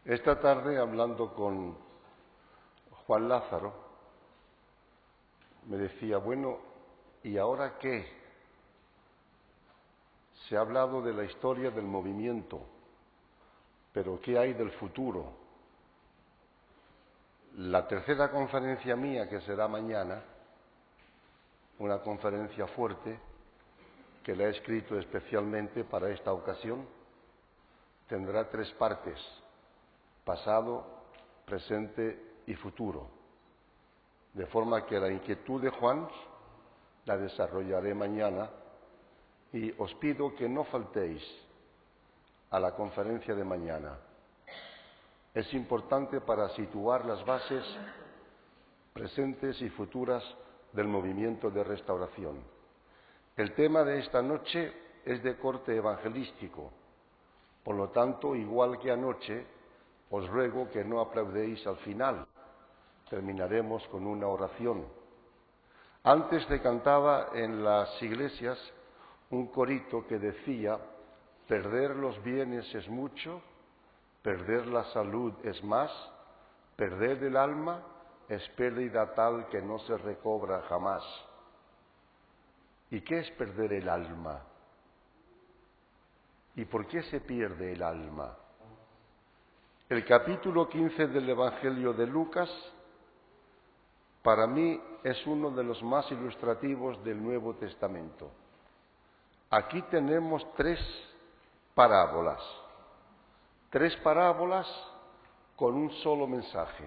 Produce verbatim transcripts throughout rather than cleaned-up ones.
Esta tarde, hablando con Juan Lázaro, me decía, bueno, ¿y ahora qué? Se ha hablado de la historia del movimiento, pero ¿qué hay del futuro? La tercera conferencia mía, que será mañana, una conferencia fuerte, que la he escrito especialmente para esta ocasión, tendrá tres partes: pasado, presente y futuro. De forma que la inquietud de Juan la desarrollaré mañana y os pido que no faltéis a la conferencia de mañana. Es importante para situar las bases presentes y futuras del movimiento de restauración. El tema de esta noche es de corte evangelístico, por lo tanto, igual que anoche, os ruego que no aplaudéis al final. Terminaremos con una oración. Antes se cantaba en las iglesias un corito que decía: perder los bienes es mucho, perder la salud es más, perder el alma es pérdida tal que no se recobra jamás. ¿Y qué es perder el alma? ¿Y por qué se pierde el alma? El capítulo quince del Evangelio de Lucas, para mí, es uno de los más ilustrativos del Nuevo Testamento. Aquí tenemos tres parábolas, tres parábolas con un solo mensaje: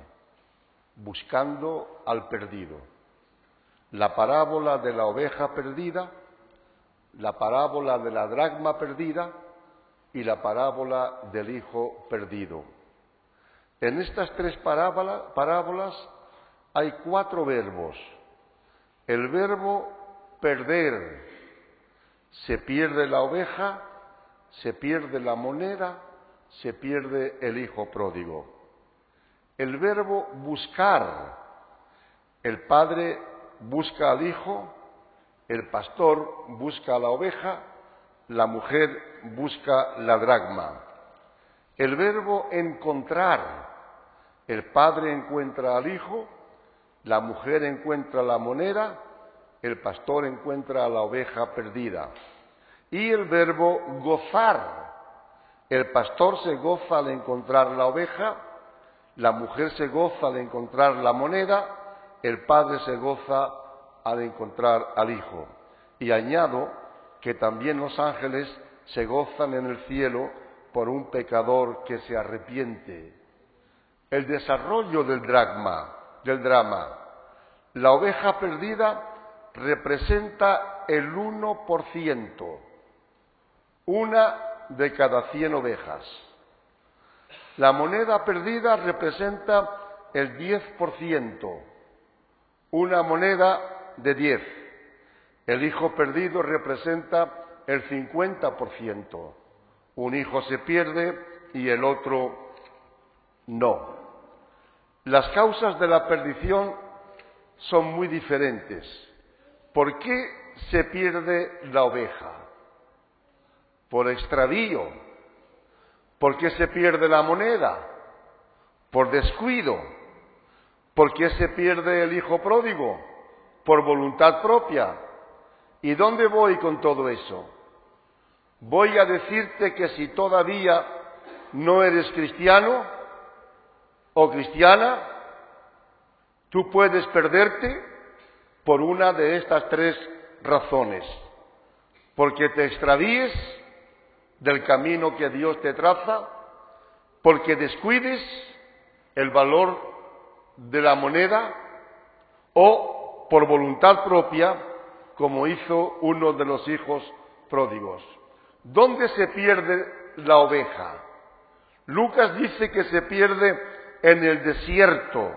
buscando al perdido. La parábola de la oveja perdida, la parábola de la dracma perdida y la parábola del hijo perdido. En estas tres parábola, parábolas hay cuatro verbos. El verbo perder: se pierde la oveja, se pierde la moneda, se pierde el hijo pródigo. El verbo buscar: el padre busca al hijo, el pastor busca a la oveja, la mujer busca la dracma. El verbo encontrar: el padre encuentra al hijo, la mujer encuentra la moneda, el pastor encuentra a la oveja perdida. Y el verbo gozar: el pastor se goza al encontrar la oveja, la mujer se goza al encontrar la moneda, el padre se goza al encontrar al hijo. Y añado que también los ángeles se gozan en el cielo por un pecador que se arrepiente. El desarrollo del drama, del drama. La oveja perdida representa el uno por ciento, una de cada cien ovejas. La moneda perdida representa el diez por ciento, una moneda de diez. El hijo perdido representa el cincuenta por ciento. Un hijo se pierde y el otro no. Las causas de la perdición son muy diferentes. ¿Por qué se pierde la oveja? Por extravío. ¿Por qué se pierde la moneda? Por descuido. ¿Por qué se pierde el hijo pródigo? Por voluntad propia. ¿Y dónde voy con todo eso? Voy a decirte que si todavía no eres cristiano o cristiana, tú puedes perderte por una de estas tres razones: porque te extravíes del camino que Dios te traza, porque descuides el valor de la moneda, o por voluntad propia, como hizo uno de los hijos pródigos. ¿Dónde se pierde la oveja? Lucas dice que se pierde en el desierto,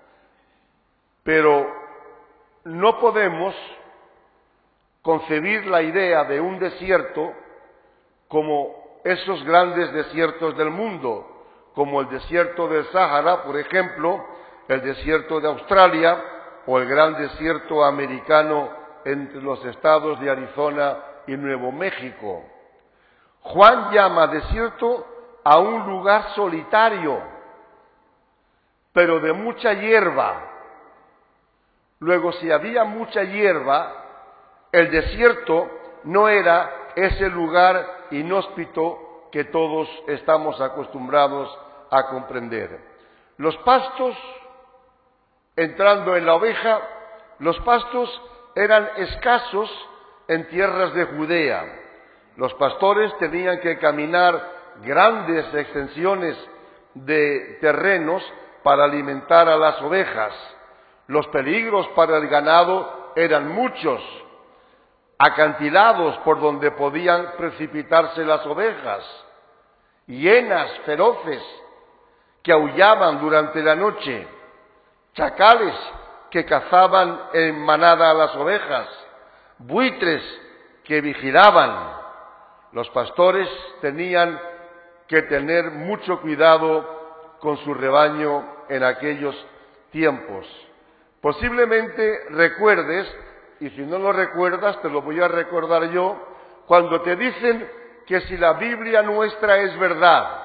pero no podemos concebir la idea de un desierto como esos grandes desiertos del mundo, como el desierto del Sáhara, por ejemplo, el desierto de Australia o el gran desierto americano entre los estados de Arizona y Nuevo México. Juan llama desierto a un lugar solitario, pero de mucha hierba. Luego, si había mucha hierba, el desierto no era ese lugar inhóspito que todos estamos acostumbrados a comprender. Los pastos, entrando en la oveja, los pastos eran escasos en tierras de Judea. Los pastores tenían que caminar grandes extensiones de terrenos para alimentar a las ovejas. Los peligros para el ganado eran muchos, acantilados por donde podían precipitarse las ovejas, hienas feroces que aullaban durante la noche, chacales que cazaban en manada a las ovejas, buitres que vigilaban. Los pastores tenían que tener mucho cuidado con su rebaño en aquellos tiempos. Posiblemente recuerdes, y si no lo recuerdas te lo voy a recordar yo, cuando te dicen que si la Biblia nuestra es verdad,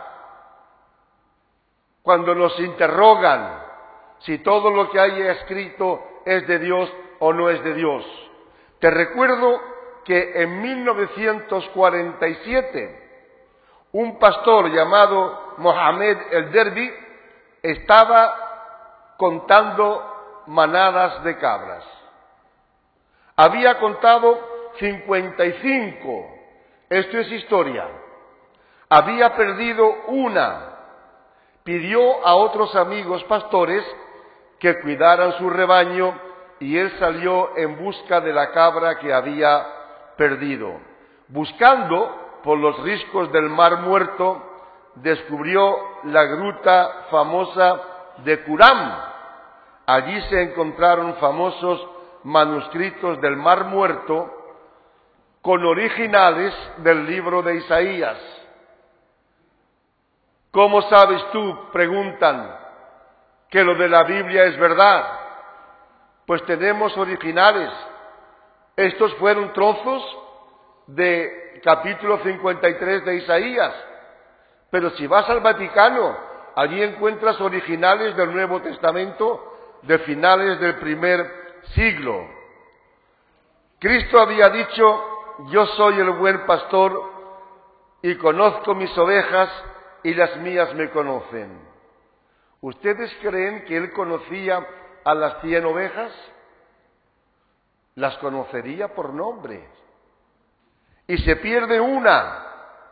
cuando nos interrogan si todo lo que hay escrito es de Dios o no es de Dios. Te recuerdo que en mil novecientos cuarenta y siete un pastor llamado Mohamed el Derbi estaba contando manadas de cabras. Había contado cincuenta y cinco. Esto es historia. Había perdido una. Pidió a otros amigos pastores que cuidaran su rebaño y él salió en busca de la cabra que había perdido. Buscando por los riscos del Mar Muerto, descubrió la gruta famosa de Qumran. Allí se encontraron famosos manuscritos del Mar Muerto con originales del libro de Isaías. ¿Cómo sabes tú, preguntan, que lo de la Biblia es verdad? Pues tenemos originales. Estos fueron trozos de capítulo cincuenta y tres de Isaías. Pero si vas al Vaticano, allí encuentras originales del Nuevo Testamento de finales del primer siglo. Cristo había dicho: yo soy el buen pastor y conozco mis ovejas y las mías me conocen. ¿Ustedes creen que él conocía a las cien ovejas? Las conocería por nombre. Y se pierde una.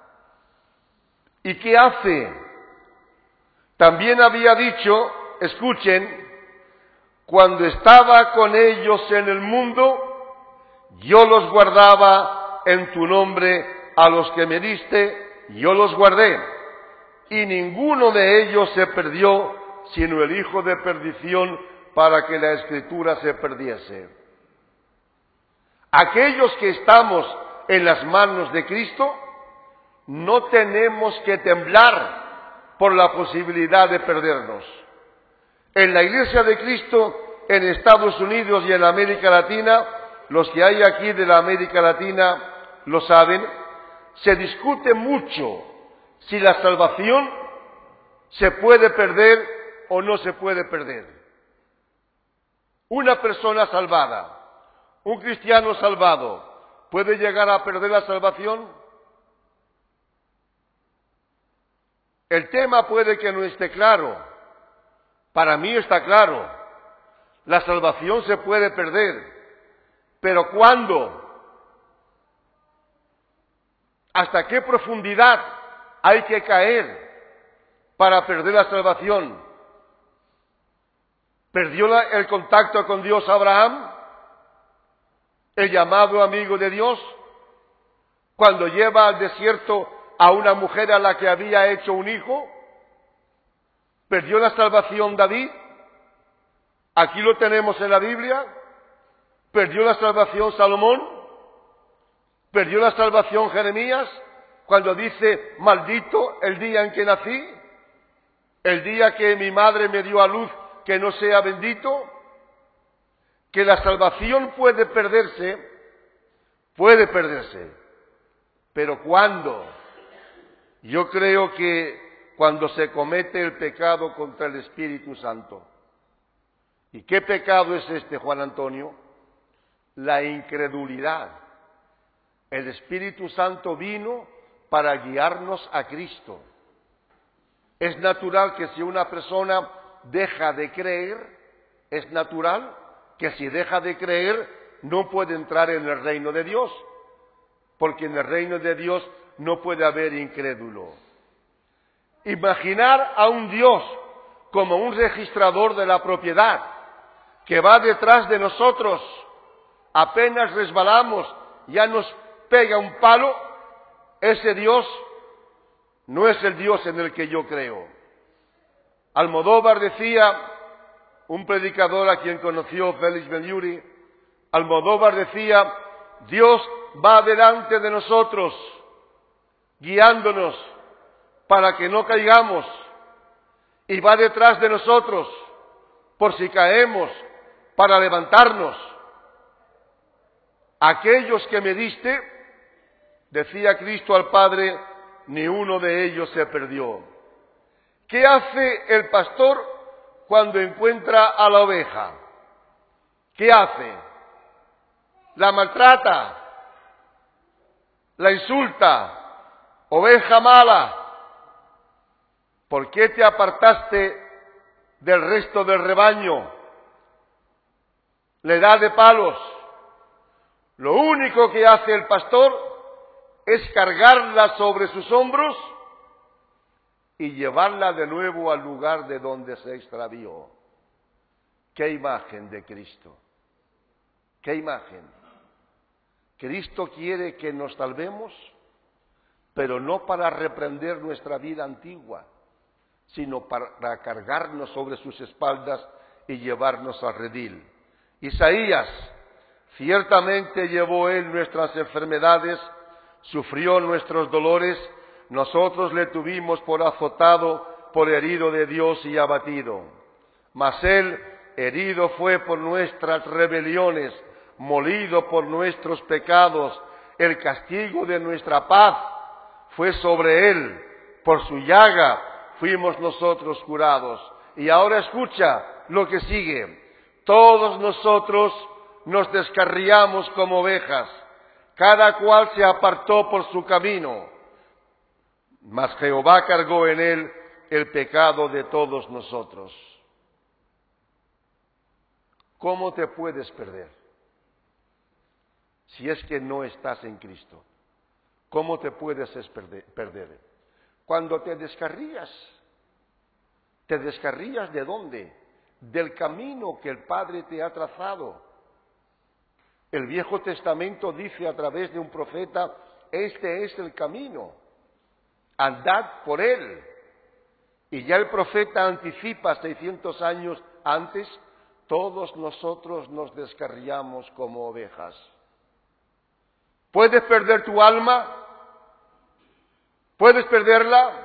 ¿Y qué hace? También había dicho, escuchen, cuando estaba con ellos en el mundo, yo los guardaba en tu nombre, a los que me diste, yo los guardé. Y ninguno de ellos se perdió, sino el hijo de perdición, para que la Escritura se perdiese. Aquellos que estamos en las manos de Cristo, no tenemos que temblar por la posibilidad de perdernos. En la Iglesia de Cristo, en Estados Unidos y en América Latina, los que hay aquí de la América Latina lo saben, se discute mucho si la salvación se puede perder o no se puede perder. Una persona salvada, un cristiano salvado, ¿puede llegar a perder la salvación? El tema puede que no esté claro. Para mí está claro. La salvación se puede perder. ¿Pero cuándo? ¿Hasta qué profundidad hay que caer para perder la salvación? ¿Perdió la, el contacto con Dios Abraham? ¿El llamado amigo de Dios? Cuando lleva al desierto a una mujer a la que había hecho un hijo. ¿Perdió la salvación David? Aquí lo tenemos en la Biblia. ¿Perdió la salvación Salomón? ¿Perdió la salvación Jeremías? Cuando dice, maldito el día en que nací, el día que mi madre me dio a luz, que no sea bendito. Que la salvación puede perderse, puede perderse. ¿Pero cuándo? Yo creo que cuando se comete el pecado contra el Espíritu Santo, ¿y qué pecado es este, Juan Antonio? La incredulidad. El Espíritu Santo vino para guiarnos a Cristo. Es natural que si una persona deja de creer, es natural que si deja de creer no puede entrar en el reino de Dios, porque en el reino de Dios no puede haber incrédulo. Imaginar a un Dios como un registrador de la propiedad, que va detrás de nosotros, apenas resbalamos, ya nos pega un palo, ese Dios no es el Dios en el que yo creo. Almodóvar decía, un predicador a quien conoció Félix Benlliuri, Almodóvar decía, Dios va delante de nosotros, guiándonos para que no caigamos, y va detrás de nosotros, por si caemos, para levantarnos. Aquellos que me diste, decía Cristo al Padre, ni uno de ellos se perdió. ¿Qué hace el pastor cuando encuentra a la oveja? ¿Qué hace? La maltrata, la insulta, oveja mala. ¿Por qué te apartaste del resto del rebaño? Le da de palos. Lo único que hace el pastor es cargarla sobre sus hombros y llevarla de nuevo al lugar de donde se extravió. ¡Qué imagen de Cristo! ¡Qué imagen! Cristo quiere que nos salvemos, pero no para reprender nuestra vida antigua, sino para cargarnos sobre sus espaldas y llevarnos al redil. Isaías, ciertamente llevó él nuestras enfermedades, sufrió nuestros dolores, nosotros le tuvimos por azotado, por herido de Dios y abatido. Mas él herido fue por nuestras rebeliones, molido por nuestros pecados, el castigo de nuestra paz fue sobre él, por su llaga fuimos nosotros curados. Y ahora escucha lo que sigue. Todos nosotros nos descarriamos como ovejas, cada cual se apartó por su camino, mas Jehová cargó en él el pecado de todos nosotros. ¿Cómo te puedes perder si es que no estás en Cristo? ¿Cómo te puedes perder? Cuando te descarrías. ¿Te descarrías de dónde? Del camino que el Padre te ha trazado. El Viejo Testamento dice a través de un profeta, este es el camino, andad por él. Y ya el profeta anticipa seiscientos años antes, todos nosotros nos descarriamos como ovejas. ¿Puedes perder tu alma? ¿Puedes perderla?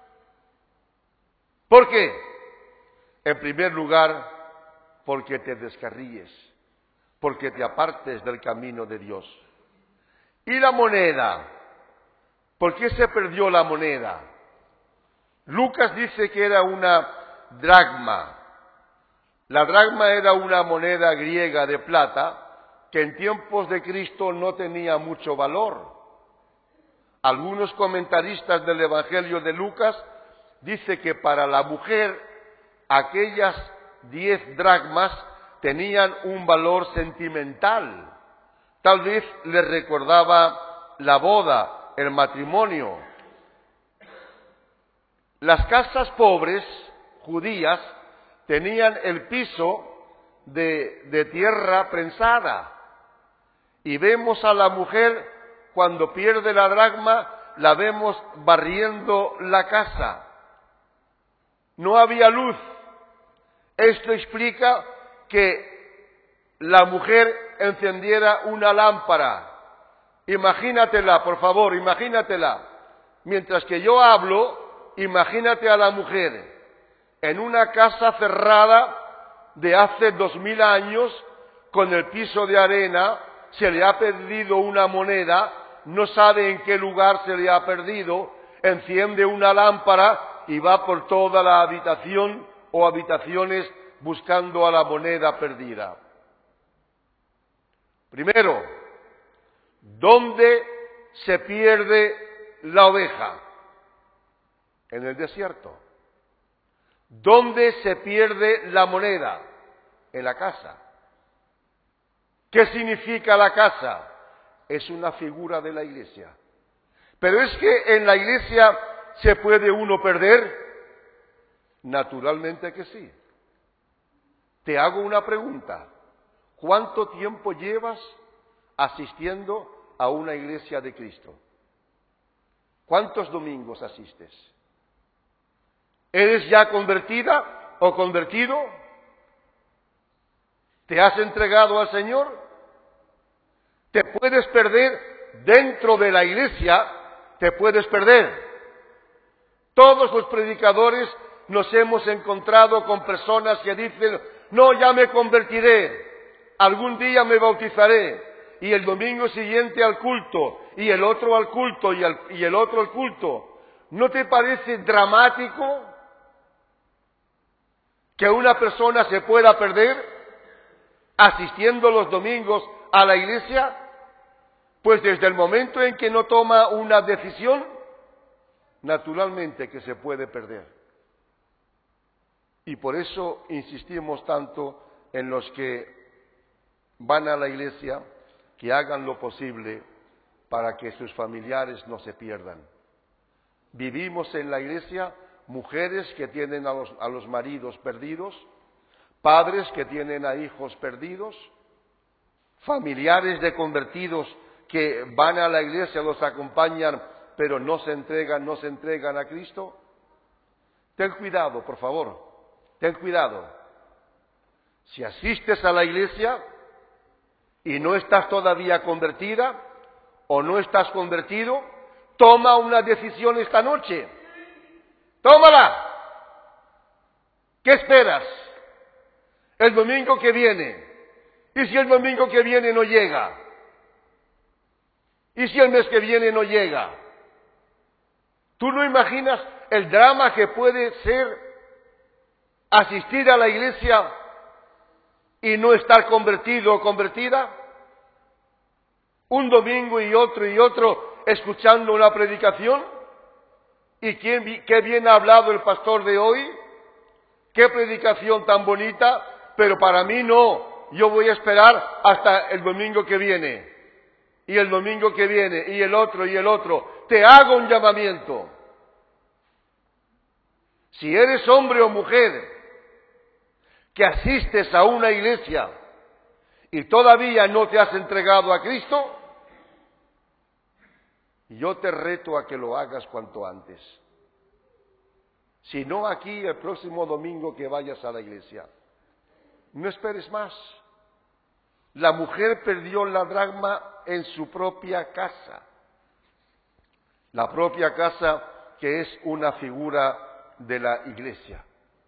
¿Por qué? En primer lugar, porque te descarríes, porque te apartes del camino de Dios. ¿Y la moneda? ¿Por qué se perdió la moneda? Lucas dice que era una dracma. La dracma era una moneda griega de plata que en tiempos de Cristo no tenía mucho valor. Algunos comentaristas del Evangelio de Lucas dicen que para la mujer aquellas diez dracmas tenían un valor sentimental. Tal vez les recordaba la boda, el matrimonio. Las casas pobres judías tenían el piso de, de tierra prensada. Y vemos a la mujer, cuando pierde la dracma, la vemos barriendo la casa. No había luz. Esto explica que la mujer encendiera una lámpara. Imagínatela, por favor, imagínatela. Mientras que yo hablo, imagínate a la mujer en una casa cerrada de hace dos mil años, con el piso de arena, se le ha perdido una moneda, no sabe en qué lugar se le ha perdido, enciende una lámpara y va por toda la habitación o habitaciones buscando a la moneda perdida. Primero, ¿dónde se pierde la oveja? En el desierto. ¿Dónde se pierde la moneda? En la casa. ¿Qué significa la casa? Es una figura de la iglesia. Pero es que en la iglesia se puede uno perder. Naturalmente que sí. Te hago una pregunta. ¿Cuánto tiempo llevas asistiendo a una iglesia de Cristo? ¿Cuántos domingos asistes? ¿Eres ya convertida o convertido? ¿Te has entregado al Señor? Te puedes perder dentro de la iglesia, te puedes perder. Todos los predicadores nos hemos encontrado con personas que dicen, no, ya me convertiré, algún día me bautizaré, y el domingo siguiente al culto, y el otro al culto, y el, y el otro al culto. ¿No te parece dramático que una persona se pueda perder asistiendo los domingos a la iglesia? Pues desde el momento en que no toma una decisión, naturalmente que se puede perder. Y por eso insistimos tanto en los que van a la iglesia, que hagan lo posible para que sus familiares no se pierdan. Vivimos en la iglesia mujeres que tienen a los, a los maridos perdidos, padres que tienen a hijos perdidos, familiares de convertidos que van a la iglesia, los acompañan, pero no se entregan, no se entregan a Cristo. Ten cuidado, por favor, ten cuidado. Si asistes a la iglesia y no estás todavía convertida o no estás convertido, toma una decisión esta noche. ¡Tómala! ¿Qué esperas? El domingo que viene. ¿Y si el domingo que viene no llega? ¿Y si el mes que viene no llega? ¿Tú no imaginas el drama que puede ser asistir a la iglesia y no estar convertido o convertida? Un domingo y otro y otro escuchando una predicación. ¿Y quién, qué bien ha hablado el pastor de hoy? ¡Qué predicación tan bonita! Pero para mí no. Yo voy a esperar hasta el domingo que viene. Y el domingo que viene, y el otro, y el otro. Te hago un llamamiento. Si eres hombre o mujer que asistes a una iglesia y todavía no te has entregado a Cristo, yo te reto a que lo hagas cuanto antes. Si no aquí, el próximo domingo que vayas a la iglesia. No esperes más. La mujer perdió la dracma en su propia casa. La propia casa que es una figura de la iglesia.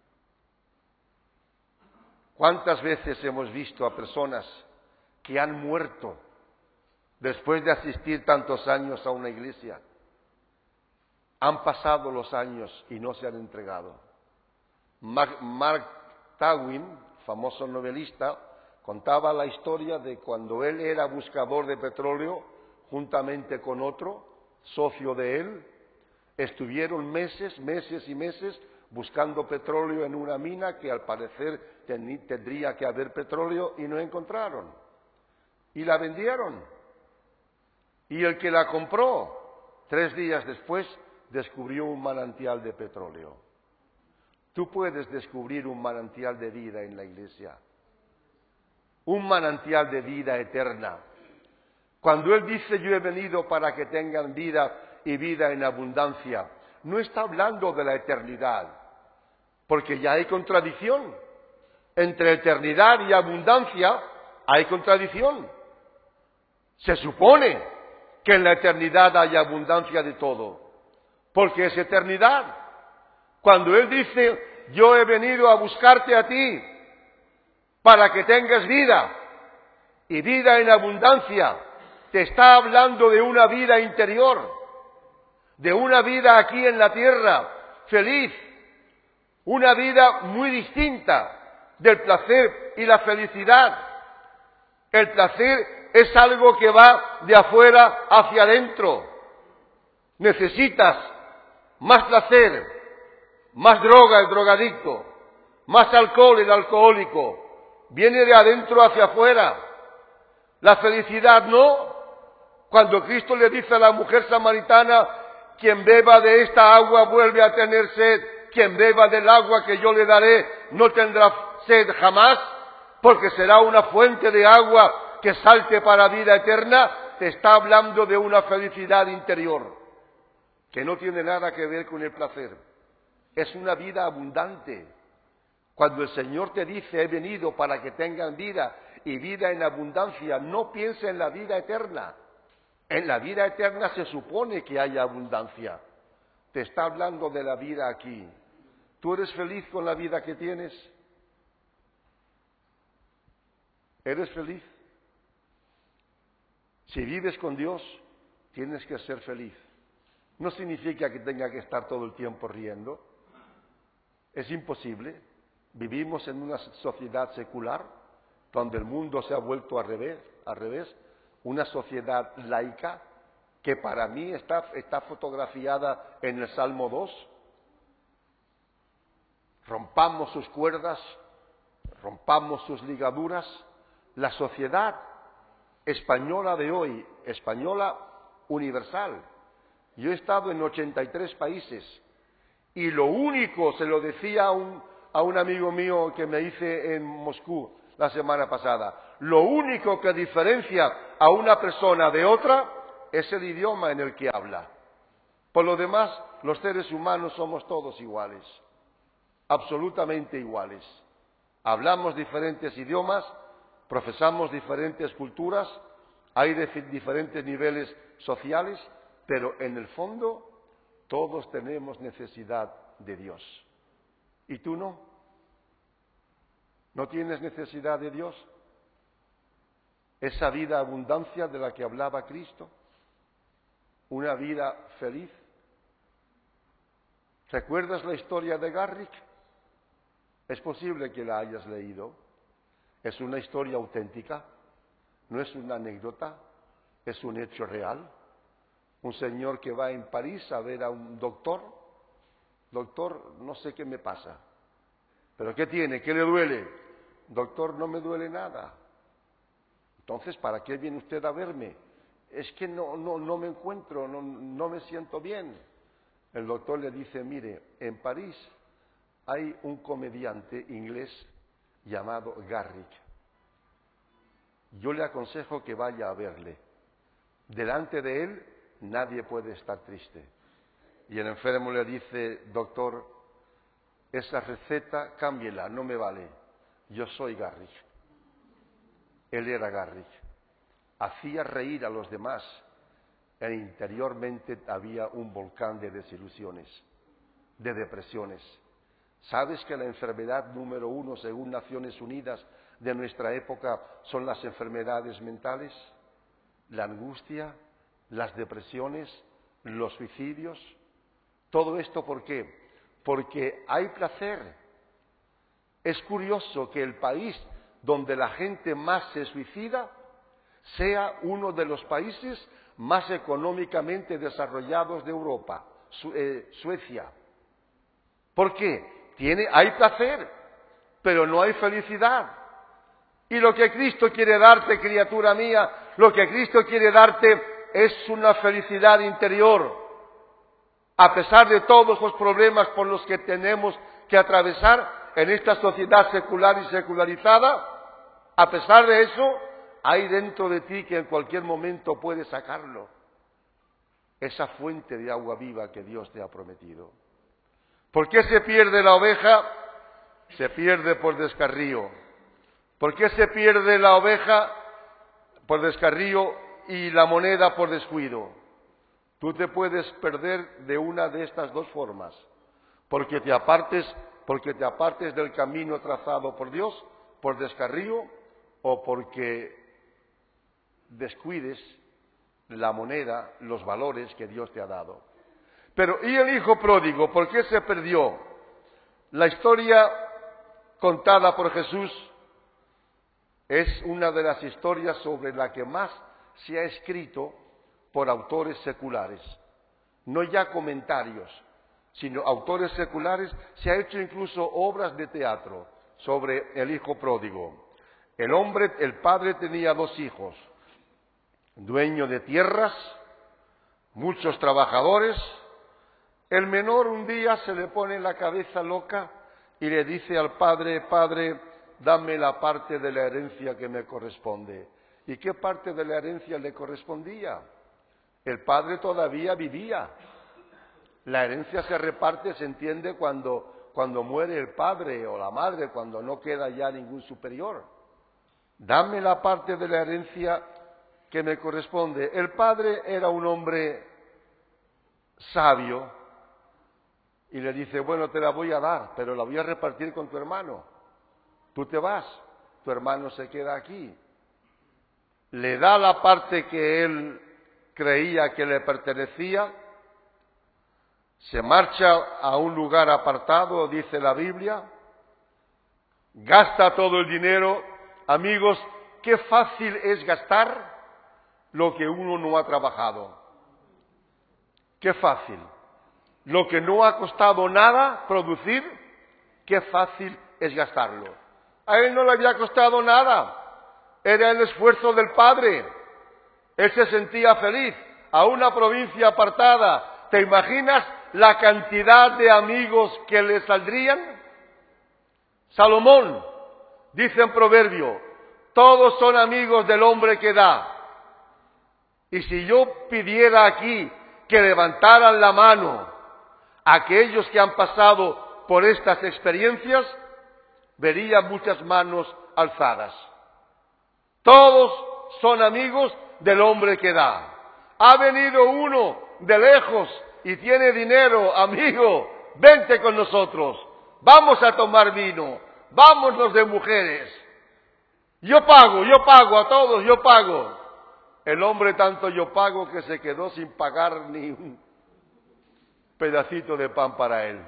¿Cuántas veces hemos visto a personas que han muerto después de asistir tantos años a una iglesia? Han pasado los años y no se han entregado. Mark, Mark Twain, famoso novelista, contaba la historia de cuando él era buscador de petróleo, juntamente con otro, socio de él, estuvieron meses, meses y meses buscando petróleo en una mina que al parecer ten, tendría que haber petróleo y no encontraron. Y la vendieron. Y el que la compró, tres días después, descubrió un manantial de petróleo. Tú puedes descubrir un manantial de vida en la iglesia. Un manantial de vida eterna. Cuando Él dice, yo he venido para que tengan vida y vida en abundancia, no está hablando de la eternidad, porque ya hay contradicción. Entre eternidad y abundancia hay contradicción. Se supone que en la eternidad hay abundancia de todo, porque es eternidad. Cuando Él dice, yo he venido a buscarte a ti para que tengas vida y vida en abundancia, te está hablando de una vida interior. de una vida aquí en la tierra feliz, una vida muy distinta del placer y la felicidad. El placer es algo que va de afuera hacia adentro. Necesitas más placer, más droga el drogadicto, más alcohol el alcohólico. Viene de adentro hacia afuera. La felicidad no. Cuando Cristo le dice a la mujer samaritana, quien beba de esta agua vuelve a tener sed, quien beba del agua que yo le daré no tendrá sed jamás, porque será una fuente de agua que salte para vida eterna, te está hablando de una felicidad interior, que no tiene nada que ver con el placer. Es una vida abundante. Cuando el Señor te dice, he venido para que tengan vida y vida en abundancia, no piensa en la vida eterna. En la vida eterna se supone que haya abundancia. Te está hablando de la vida aquí. ¿Tú eres feliz con la vida que tienes? ¿Eres feliz? Si vives con Dios, tienes que ser feliz. No significa que tenga que estar todo el tiempo riendo. Es imposible. Vivimos en una sociedad secular, donde el mundo se ha vuelto al revés, al revés. Una sociedad laica, que para mí está, está fotografiada en el Salmo dos. Rompamos sus cuerdas, rompamos sus ligaduras. La sociedad española de hoy, española universal. Yo he estado en ochenta y tres países y lo único, se lo decía a un, a un amigo mío que me hice en Moscú la semana pasada, lo único que diferencia a una persona de otra es el idioma en el que habla. Por lo demás, los seres humanos somos todos iguales, absolutamente iguales. Hablamos diferentes idiomas, profesamos diferentes culturas, hay de diferentes niveles sociales, pero en el fondo todos tenemos necesidad de Dios. ¿Y tú no? ¿No tienes necesidad de Dios? Esa vida abundancia de la que hablaba Cristo, una vida feliz. ¿Recuerdas la historia de Garrick? Es posible que la hayas leído. Es una historia auténtica, no es una anécdota, es un hecho real. Un señor que va en París a ver a un doctor. Doctor, no sé qué me pasa. ¿Pero qué tiene? ¿Qué le duele? Doctor, no me duele nada. Entonces, ¿para qué viene usted a verme? Es que no, no, no me encuentro, no, no me siento bien. El doctor le dice, mire, en París hay un comediante inglés llamado Garrick. Yo le aconsejo que vaya a verle. Delante de él nadie puede estar triste. Y el enfermo le dice, doctor, esa receta cámbiela, no me vale. Yo soy Garrick. Él era Garrick. Hacía reír a los demás e interiormente había un volcán de desilusiones, de depresiones. ¿Sabes que la enfermedad número uno, según Naciones Unidas, de nuestra época son las enfermedades mentales? La angustia, las depresiones, los suicidios. ¿Todo esto por qué? Porque hay placer. Es curioso que el país donde la gente más se suicida sea uno de los países más económicamente desarrollados de Europa, Su- eh, Suecia. ¿Por qué? Tiene, hay placer, pero no hay felicidad. Y lo que Cristo quiere darte, criatura mía, lo que Cristo quiere darte es una felicidad interior. A pesar de todos los problemas por los que tenemos que atravesar en esta sociedad secular y secularizada, a pesar de eso, hay dentro de ti que en cualquier momento puedes sacarlo. Esa fuente de agua viva que Dios te ha prometido. ¿Por qué se pierde la oveja? Se pierde por descarrío. ¿Por qué se pierde la oveja por descarrío y la moneda por descuido? Tú te puedes perder de una de estas dos formas. Porque te apartes, porque te apartes del camino trazado por Dios, por descarrío, o porque descuides la moneda, los valores que Dios te ha dado. Pero, ¿y el hijo pródigo? ¿Por qué se perdió? La historia contada por Jesús es una de las historias sobre la que más se ha escrito por autores seculares. No ya comentarios, sino autores seculares. Se ha hecho incluso obras de teatro sobre el hijo pródigo. El hombre, el padre tenía dos hijos, dueño de tierras, muchos trabajadores. El menor un día se le pone la cabeza loca y le dice al padre: padre, dame la parte de la herencia que me corresponde. ¿Y qué parte de la herencia le correspondía? El padre todavía vivía. La herencia se reparte, se entiende, cuando, cuando muere el padre o la madre, cuando no queda ya ningún superior. Dame la parte de la herencia que me corresponde. El padre era un hombre sabio y le dice: bueno, te la voy a dar, pero la voy a repartir con tu hermano. Tú te vas, tu hermano se queda aquí. Le da la parte que él creía que le pertenecía, se marcha a un lugar apartado, dice la Biblia, gasta todo el dinero. Amigos, qué fácil es gastar lo que uno no ha trabajado. Qué fácil. Lo que no ha costado nada producir, qué fácil es gastarlo. A él no le había costado nada. Era el esfuerzo del padre. Él se sentía feliz. A una provincia apartada. ¿Te imaginas la cantidad de amigos que le saldrían? Salomón dice en Proverbio: todos son amigos del hombre que da. Y si yo pidiera aquí que levantaran la mano aquellos que han pasado por estas experiencias, vería muchas manos alzadas. Todos son amigos del hombre que da. Ha venido uno de lejos y tiene dinero, amigo, vente con nosotros, vamos a tomar vino, vámonos de mujeres. Yo pago, yo pago a todos, yo pago. El hombre tanto yo pago que se quedó sin pagar ni un pedacito de pan para él.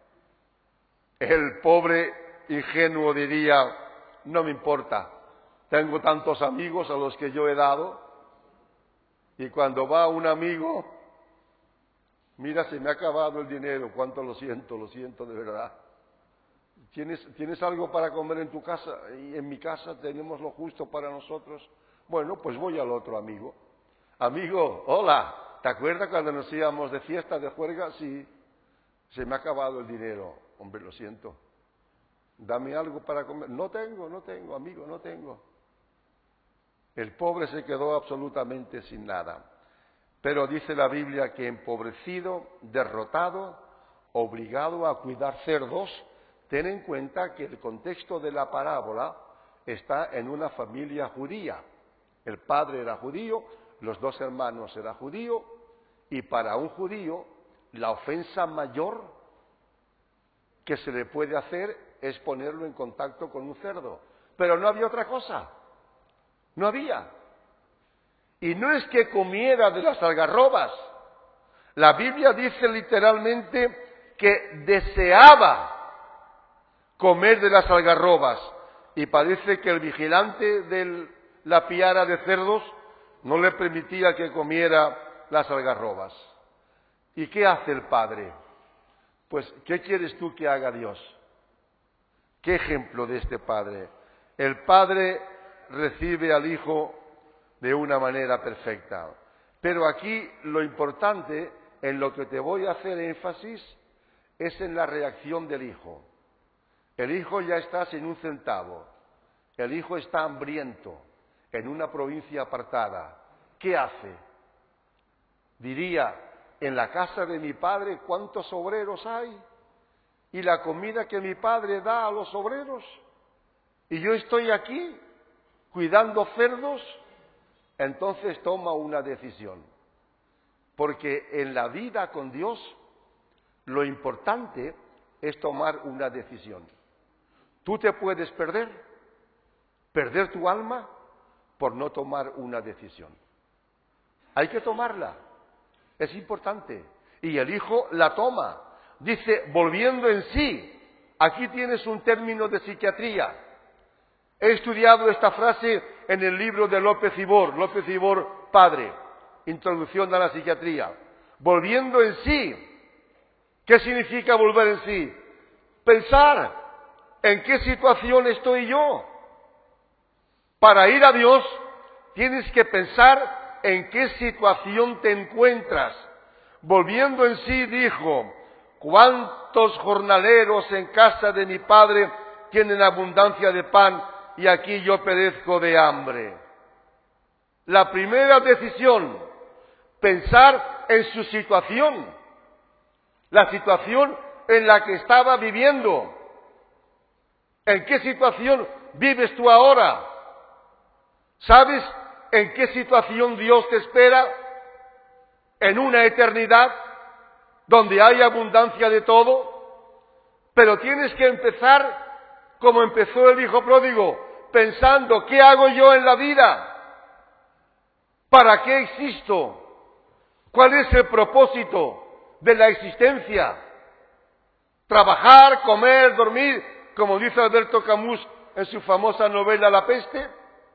El pobre ingenuo diría: no me importa, tengo tantos amigos a los que yo he dado. Y cuando va un amigo: mira, se me ha acabado el dinero, cuánto lo siento, lo siento de verdad. ¿Tienes, ¿Tienes algo para comer en tu casa? Y en mi casa tenemos lo justo para nosotros. Bueno, pues voy al otro amigo. Amigo, hola, ¿te acuerdas cuando nos íbamos de fiesta, de juerga? Sí, se me ha acabado el dinero. Hombre, lo siento. Dame algo para comer. No tengo, no tengo, amigo, no tengo. El pobre se quedó absolutamente sin nada. Pero dice la Biblia que empobrecido, derrotado, obligado a cuidar cerdos. Ten en cuenta que el contexto de la parábola está en una familia judía. El padre era judío, los dos hermanos eran judíos, y para un judío la ofensa mayor que se le puede hacer es ponerlo en contacto con un cerdo. Pero no había otra cosa. No había. Y no es que comiera de las algarrobas. La Biblia dice literalmente que deseaba comer de las algarrobas. Y parece que el vigilante de la piara de cerdos no le permitía que comiera las algarrobas. ¿Y qué hace el padre? Pues, ¿qué quieres tú que haga Dios? ¿Qué ejemplo de este padre? El padre recibe al hijo de una manera perfecta. Pero aquí lo importante, en lo que te voy a hacer énfasis, es en la reacción del hijo. El hijo ya está sin un centavo. El hijo está hambriento en una provincia apartada. ¿Qué hace? Diría: en la casa de mi padre, ¿cuántos obreros hay? Y la comida que mi padre da a los obreros. Y yo estoy aquí cuidando cerdos. Entonces toma una decisión. Porque en la vida con Dios, lo importante es tomar una decisión. Tú te puedes perder, perder tu alma por no tomar una decisión. Hay que tomarla. Es importante. y el hijo la toma. Dice, volviendo en sí. Aquí tienes un término de psiquiatría. He estudiado esta frase en el libro de López Ibor, López Ibor padre, Introducción a la psiquiatría. Volviendo en sí. ¿Qué significa volver en sí? Pensar en qué situación estoy yo. Para ir a Dios tienes que pensar en qué situación te encuentras. Volviendo en sí dijo, ¿cuántos jornaleros en casa de mi padre tienen abundancia de pan y aquí yo perezco de hambre? La primera decisión, pensar en su situación, la situación en la que estaba viviendo. ¿En qué situación vives tú ahora? ¿Sabes en qué situación Dios te espera? En una eternidad donde hay abundancia de todo. Pero tienes que empezar como empezó el hijo pródigo, pensando, ¿qué hago yo en la vida? ¿Para qué existo? ¿Cuál es el propósito de la existencia? ¿Trabajar, comer, dormir, como dice Alberto Camus en su famosa novela La peste?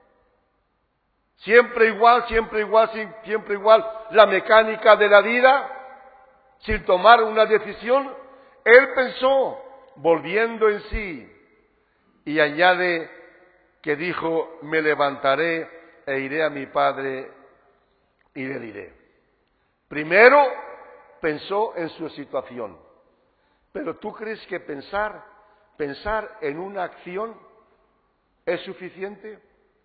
Siempre igual, siempre igual, siempre igual, la mecánica de la vida, sin tomar una decisión. Él pensó, volviendo en sí, y añade que dijo, me levantaré e iré a mi padre y le diré. Primero pensó en su situación, pero ¿tú crees que pensar, pensar en una acción es suficiente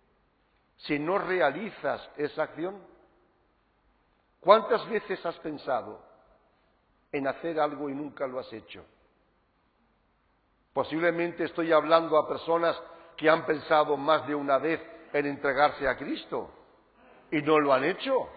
si no realizas esa acción? ¿Cuántas veces has pensado en hacer algo y nunca lo has hecho? Posiblemente estoy hablando a personas que han pensado más de una vez en entregarse a Cristo y no lo han hecho.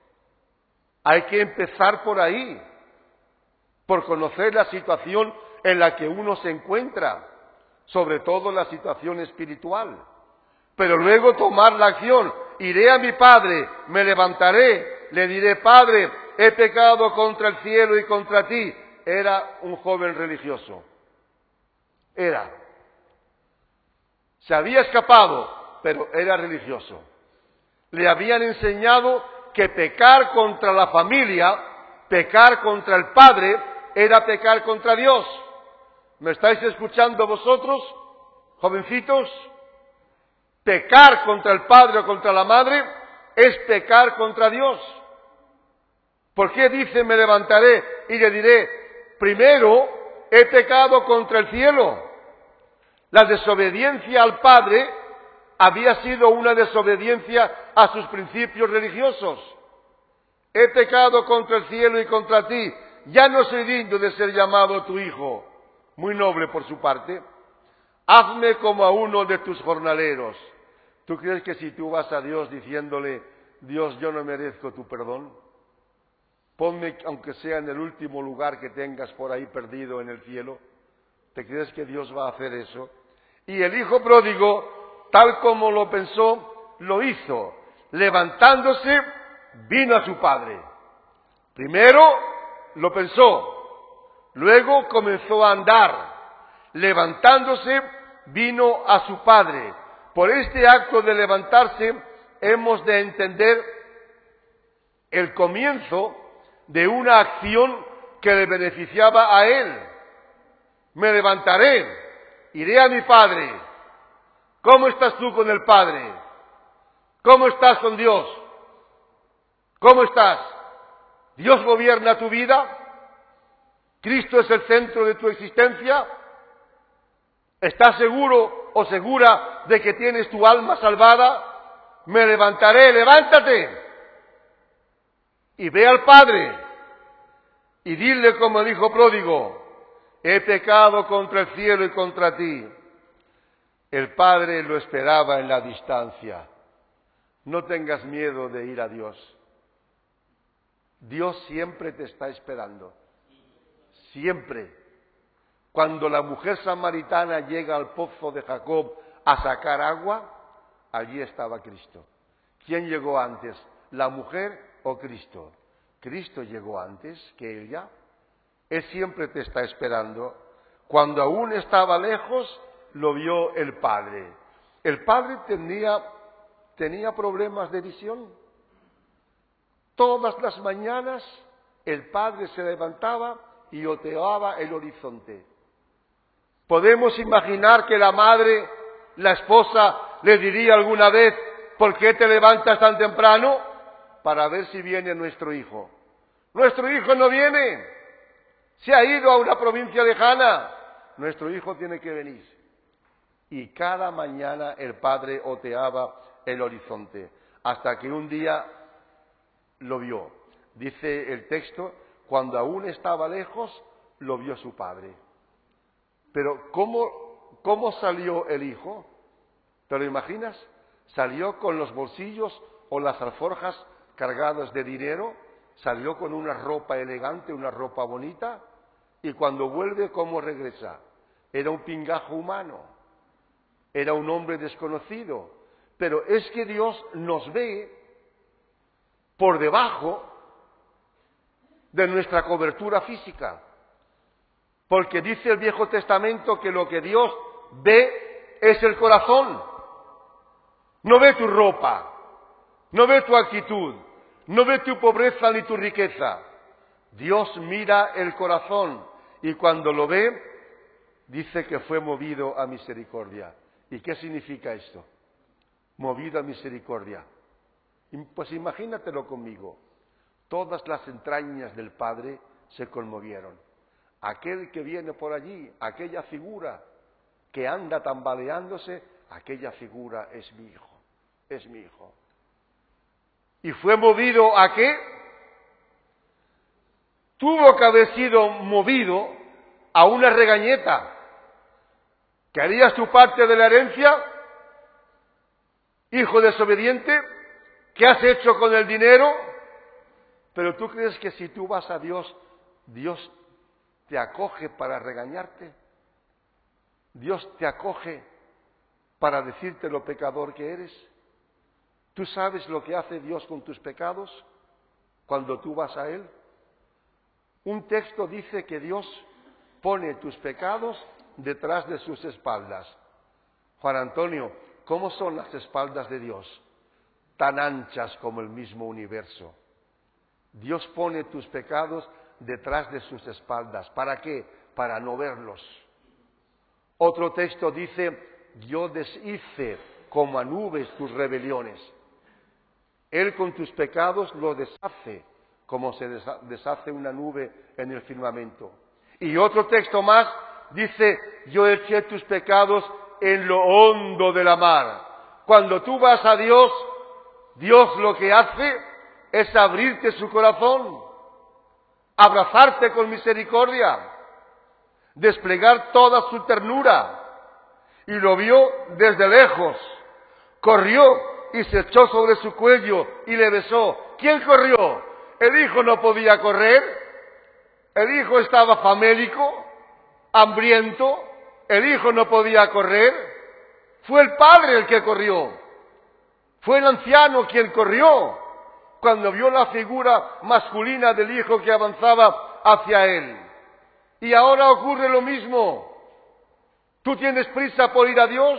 Hay que empezar por ahí, por conocer la situación en la que uno se encuentra, sobre todo la situación espiritual. Pero luego tomar la acción. Iré a mi padre, me levantaré, le diré, Padre, he pecado contra el cielo y contra ti. Era un joven religioso. Era. Se había escapado, pero era religioso. Le habían enseñado que pecar contra la familia, pecar contra el padre, era pecar contra Dios. ¿Me estáis escuchando vosotros, jovencitos? Pecar contra el padre o contra la madre es pecar contra Dios. ¿Por qué dice me levantaré y le diré, primero he pecado contra el cielo? La desobediencia al padre había sido una desobediencia a sus principios religiosos. He pecado contra el cielo y contra ti, ya no soy digno de ser llamado tu hijo. Muy noble por su parte. Hazme como a uno de tus jornaleros. ¿Tú crees que si tú vas a Dios diciéndole, Dios, yo no merezco tu perdón? Ponme, aunque sea en el último lugar que tengas por ahí perdido en el cielo. ¿Te crees que Dios va a hacer eso? Y el hijo pródigo, tal como lo pensó, lo hizo. Levantándose, vino a su padre. Primero lo pensó, luego comenzó a andar. Levantándose, vino a su padre. Por este acto de levantarse, hemos de entender el comienzo de una acción que le beneficiaba a él. Me levantaré, iré a mi padre. ¿Cómo estás tú con el Padre? ¿Cómo estás con Dios? ¿Cómo estás? ¿Dios gobierna tu vida? ¿Cristo es el centro de tu existencia? ¿Estás seguro o segura de que tienes tu alma salvada? Me levantaré, levántate. Y ve al Padre y dile como el hijo pródigo, he pecado contra el cielo y contra ti. El Padre lo esperaba en la distancia. No tengas miedo de ir a Dios. Dios siempre te está esperando. Siempre. Cuando la mujer samaritana llega al pozo de Jacob a sacar agua, allí estaba Cristo. ¿Quién llegó antes, la mujer o Cristo? Cristo llegó antes que ella. Él siempre te está esperando. Cuando aún estaba lejos, lo vio el Padre. El Padre tenía, tenía problemas de visión. Todas las mañanas el Padre se levantaba y oteaba el horizonte. Podemos imaginar que la madre, la esposa, le diría alguna vez: ¿por qué te levantas tan temprano? Para ver si viene nuestro hijo. Nuestro hijo no viene. Se ha ido a una provincia lejana. Nuestro hijo tiene que venir. Y cada mañana el padre oteaba el horizonte, hasta que un día lo vio. Dice el texto, cuando aún estaba lejos, lo vio su padre. Pero ¿cómo, cómo salió el hijo? ¿Te lo imaginas? Salió con los bolsillos o las alforjas cargadas de dinero, salió con una ropa elegante, una ropa bonita, y cuando vuelve, ¿cómo regresa? Era un pingajo humano, era un hombre desconocido, pero es que Dios nos ve por debajo de nuestra cobertura física, porque dice el Viejo Testamento que lo que Dios ve es el corazón. No ve tu ropa, no ve tu actitud, no ve tu pobreza ni tu riqueza. Dios mira el corazón y cuando lo ve, dice que fue movido a misericordia. ¿Y qué significa esto? Movido a misericordia. Pues imagínatelo conmigo. Todas las entrañas del Padre se conmovieron. Aquel que viene por allí, aquella figura que anda tambaleándose, aquella figura es mi hijo, es mi hijo. ¿Y fue movido a qué? Tuvo que haber sido movido a una regañeta. ¿Querías tu parte de la herencia? Hijo desobediente, ¿qué has hecho con el dinero? Pero tú crees que si tú vas a Dios, Dios te acoge para regañarte. Dios te acoge para decirte lo pecador que eres. ¿Tú sabes lo que hace Dios con tus pecados cuando tú vas a Él? Un texto dice que Dios pone tus pecados detrás de sus espaldas. Juan Antonio, ¿cómo son las espaldas de Dios? Tan anchas como el mismo universo. Dios pone tus pecados detrás de sus espaldas. ¿Para qué? Para no verlos. Otro texto dice, yo deshice como a nubes tus rebeliones. Él con tus pecados lo deshace, como se deshace una nube en el firmamento. Y otro texto más dice, yo eché tus pecados en lo hondo de la mar. Cuando tú vas a Dios, Dios lo que hace es abrirte su corazón, abrazarte con misericordia, desplegar toda su ternura. Y lo vio desde lejos, corrió y se echó sobre su cuello y le besó. ¿Quién corrió? El hijo no podía correr, el hijo estaba famélico, hambriento, el hijo no podía correr, fue el padre el que corrió, fue el anciano quien corrió, cuando vio la figura masculina del hijo que avanzaba hacia él. Y ahora ocurre lo mismo. ¿Tú tienes prisa por ir a Dios?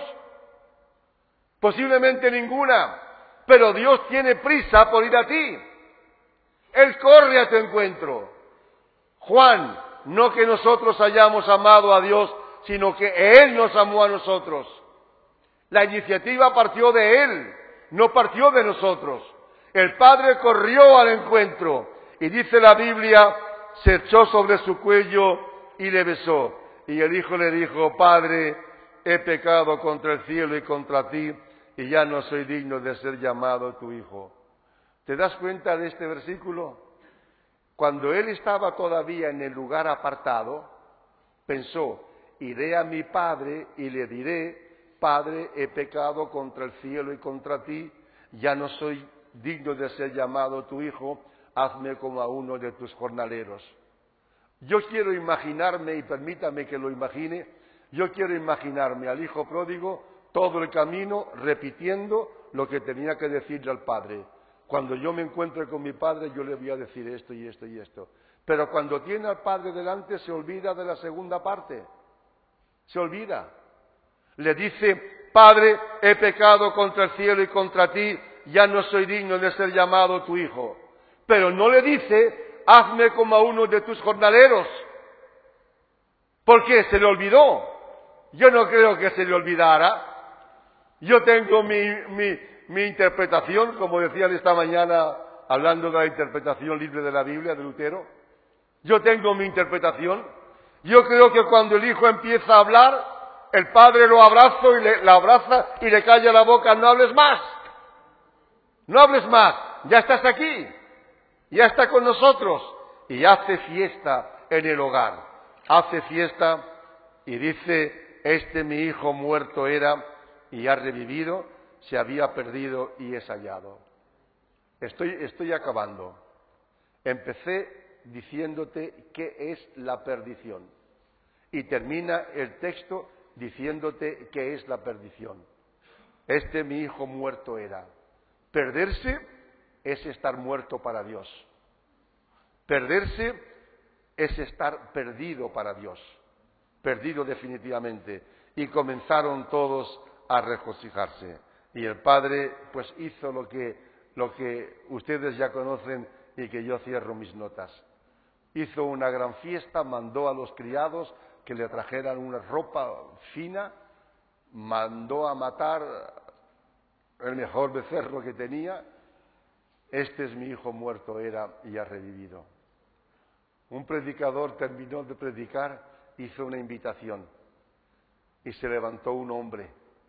Posiblemente ninguna, pero Dios tiene prisa por ir a ti. Él corre a tu encuentro. Juan, no que nosotros hayamos amado a Dios, sino que Él nos amó a nosotros. La iniciativa partió de Él, no partió de nosotros. El Padre corrió al encuentro y dice la Biblia, se echó sobre su cuello y le besó. Y el hijo le dijo, Padre, he pecado contra el cielo y contra ti, y ya no soy digno de ser llamado tu hijo. ¿Te das cuenta de este versículo? Cuando él estaba todavía en el lugar apartado, pensó, iré a mi padre y le diré, Padre, he pecado contra el cielo y contra ti, ya no soy digno de ser llamado tu hijo, hazme como a uno de tus jornaleros. Yo quiero imaginarme, y permítame que lo imagine, yo quiero imaginarme al hijo pródigo todo el camino repitiendo lo que tenía que decirle al padre. Cuando yo me encuentre con mi padre, yo le voy a decir esto y esto y esto. Pero cuando tiene al padre delante, se olvida de la segunda parte. Se olvida. Le dice, Padre, he pecado contra el cielo y contra ti, ya no soy digno de ser llamado tu hijo. Pero no le dice, hazme como a uno de tus jornaleros. ¿Por qué? Se le olvidó. Yo no creo que se le olvidara. Yo tengo mi, mi, mi interpretación, como decían esta mañana, hablando de la interpretación libre de la Biblia, de Lutero. Yo tengo mi interpretación. Yo creo que cuando el hijo empieza a hablar, el padre lo abraza y le, la abraza y le calla la boca, no hables más. No hables más, ya estás aquí, ya está con nosotros. Y hace fiesta en el hogar. Hace fiesta y dice, este mi hijo muerto era y ha revivido, se había perdido y es hallado. Estoy, estoy acabando. Empecé diciéndote qué es la perdición. Y termina el texto diciéndote qué es la perdición. Este mi hijo muerto era. Perderse es estar muerto para Dios. Perderse es estar perdido para Dios. Perdido definitivamente. Y comenzaron todos a regocijarse. Y el padre pues hizo lo que, lo que ustedes ya conocen y que yo cierro mis notas. Hizo una gran fiesta, mandó a los criados que le trajeran una ropa fina, mandó a matar el mejor becerro que tenía. Este es mi hijo muerto era y ha revivido. Un predicador terminó de predicar, hizo una invitación y se levantó un hombre.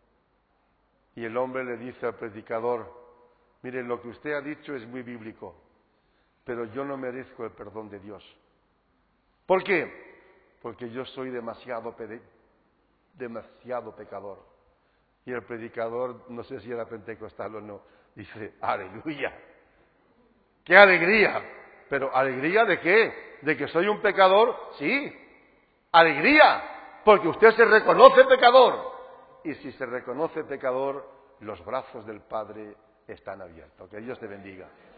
Y el hombre le dice al predicador, mire, lo que usted ha dicho es muy bíblico, pero yo no merezco el perdón de Dios. ¿Por qué? Porque yo soy demasiado, pede, demasiado pecador. Y el predicador, no sé si era pentecostal o no, dice, aleluya, qué alegría. Pero ¿alegría de qué? ¿De que soy un pecador? Sí, alegría, porque usted se reconoce pecador. Y si se reconoce pecador, los brazos del Padre están abiertos. Que Dios te bendiga.